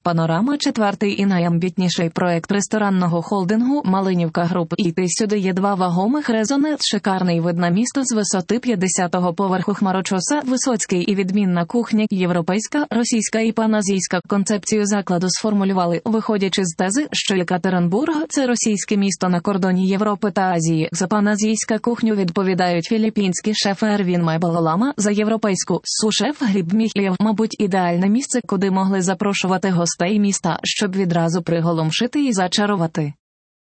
Панорама – четвертий і найамбітніший проект ресторанного холдингу «Малинівка Груп». І сюди є два вагомих резони: шикарний вид на місто з висоти 50-го поверху хмарочоса, висоцький і відмінна кухня, європейська, російська і паназійська. Концепцію закладу сформулювали, виходячи з тези, що Єкатеринбург – це російське місто на кордоні Європи та Азії. За паназійську кухню відповідають філіппінські шефи Ервін Майбалолама, за європейську – су-шеф Гліб Міхлєв. Мабуть, ідеальне місце, куди могли запрошувати гостей міста, щоб відразу приголомшити і зачарувати.